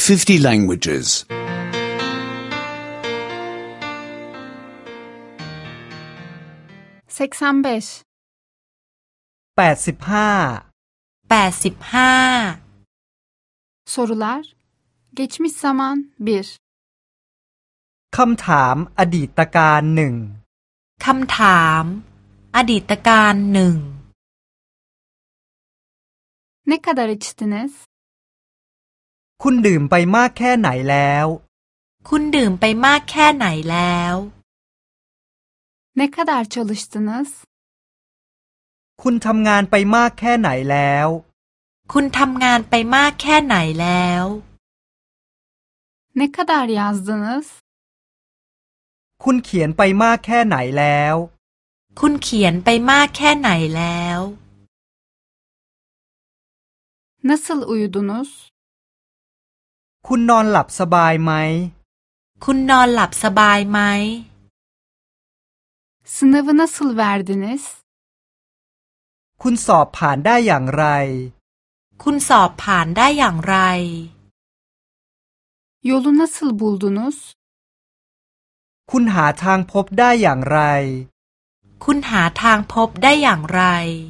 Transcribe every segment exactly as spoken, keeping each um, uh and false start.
fifty languages. seksen beş แปดสิบห้าแปดสิบห้า Sorular Geçmiş zaman bir คำถามอดีตการหนึ่งคำถามอดีตการหนึ่ง Ne kadar içtiniz? คุณดื่มไปมากแค่ไหนแล้วคุณดื่มไปมากแค่ไหนแล้ว Ne kadar çalıştınız? คุณทำงานไปมากแค่ไหนแล้วคุณทำงานไปมากแค่ไหนแล้ว Ne kadar yazdınız? คุณเขียนไปมากแค่ไหนแล้วคุณเขียนไปมากแค่ไหนแล้ว Nasıl uyudunuz? คุณนอนหลับสบายไหมคุณนอนหลับสบายไหม Sınavı nasıl verdiniz? คุณสอบผ่านได้อย่างไรคุณสอบผ่านได้อย่างไร Yolu nasıl buldunuz? คุณหาทางพบได้อย่างไรคุณหาทางพบได้อย่างไร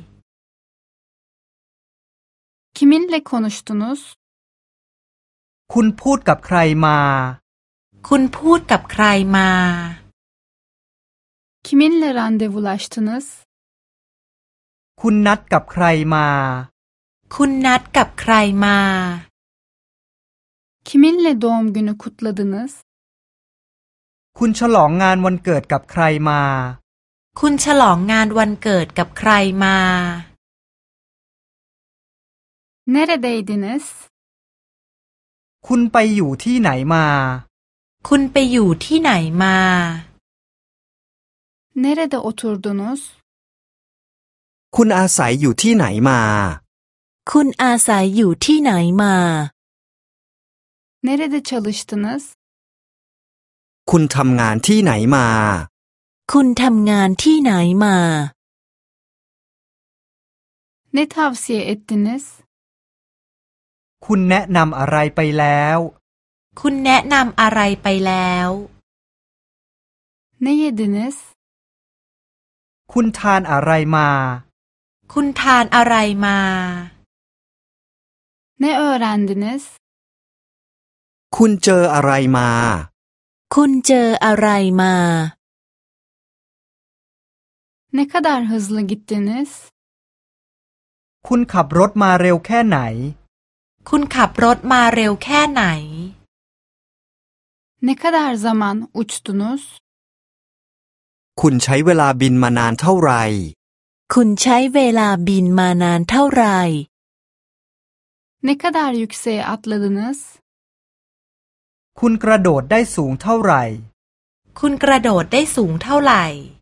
Kiminle konuştunuz? คุณพูดกับใครมาคุณพูดกับใครมา Kiminle randevulaştınız? คุณนัดกับใครมาคุณนัดกับใครมา Kiminle doğum günü kutladınız? คุณฉลองงานวันเกิดกับใครมาคุณฉลองงานวันเกิดกับใครมา Neredeydiniz? คุณไปอยู่ที่ไหนมาคุณไปอยู่ที่ไหนมา Nerede oturdunuz? คุณอาศัยอยู่ที่ไหนมาคุณอาศัยอยู่ที่ไหนมา Nerede çalıştınız? คุณทำงานที่ไหนมาคุณทำงานที่ไหนมา Ne tavsiye ettiniz? คุณแนะนำอะไรไปแล้วคุณแนะนำอะไรไปแล้ว Ne yediniz? คุณทานอะไรมาคุณทานอะไรมา Ne öğrendiniz? คุณเจออะไรมาคุณเจออะไรมา Ne kadar hızlı gittiniz? คุณขับรถมาเร็วแค่ไหนคุณขับรถมาเร็วแค่ไหน Ne kadar zaman uçtunuz? คุณใช้เวลาบินมานานเท่าไหร่คุณใช้เวลาบินมานานเท่าไหร่ Ne kadar yükseğe atladınız? คุณกระโดดได้สูงเท่าไหร่คุณกระโดดได้สูงเท่าไหร่